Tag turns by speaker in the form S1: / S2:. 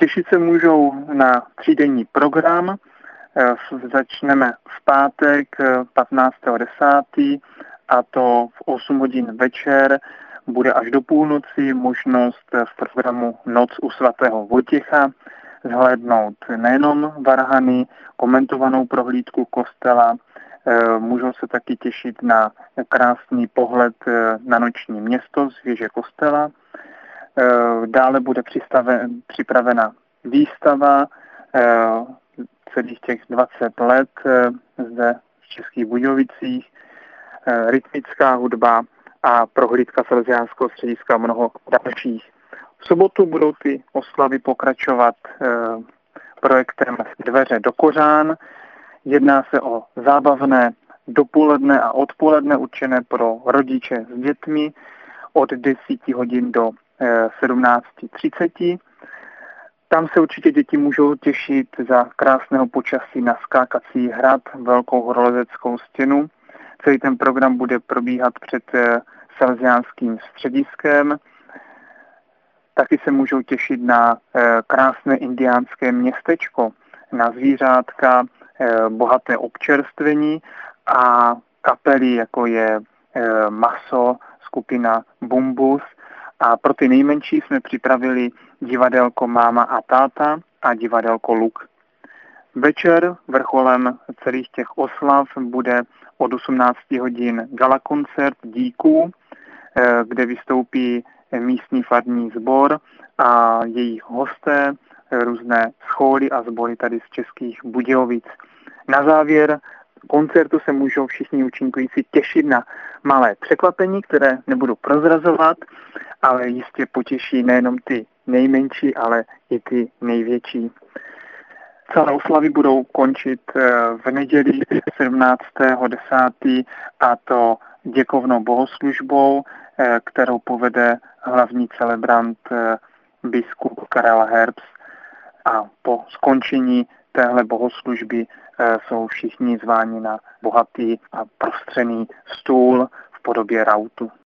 S1: Těšit se můžou na 3denní program. Začneme v pátek 15.10. a to v 8 hodin večer. Bude až do půlnoci možnost v programu Noc u svatého Vojtěcha zhlédnout nejenom varhany, komentovanou prohlídku kostela, můžou se taky těšit na krásný pohled na noční město z věže kostela. Dále bude připravena výstava celých těch 20 let zde v Českých Budějovicích, rytmická hudba a prohlídka Salesiánského střediska a mnoho dalších. V sobotu budou ty oslavy pokračovat projektem Dveře do kořán. Jedná se o zábavné dopoledne a odpoledne určené pro rodiče s dětmi od 10 hodin do 17:30. Tam se určitě děti můžou těšit za krásného počasí na skákací hrad, velkou horolezeckou stěnu. Celý ten program bude probíhat před Salesiánským střediskem. Taky se můžou těšit na krásné indiánské městečko, na zvířátka, bohaté občerstvení a kapely, jako je Maso, skupina Bumbus. A pro ty nejmenší jsme připravili divadelko Máma a táta a divadelko Luk. Večer vrcholem celých těch oslav bude od 18 hodin galakoncert díků, kde vystoupí místní farní sbor a jejich hosté, různé scholy a sbory tady z Českých Budějovic. Na závěr koncertu se můžou všichni účinkující těšit na malé překvapení, které nebudu prozrazovat, ale jistě potěší nejenom ty nejmenší, ale i ty největší. Celé oslavy budou končit v neděli 17.10. a to děkovnou bohoslužbou, kterou povede hlavní celebrant biskup Karel Herbst. A po skončení téhle bohoslužby jsou všichni zváni na bohatý a prostřený stůl v podobě rautu.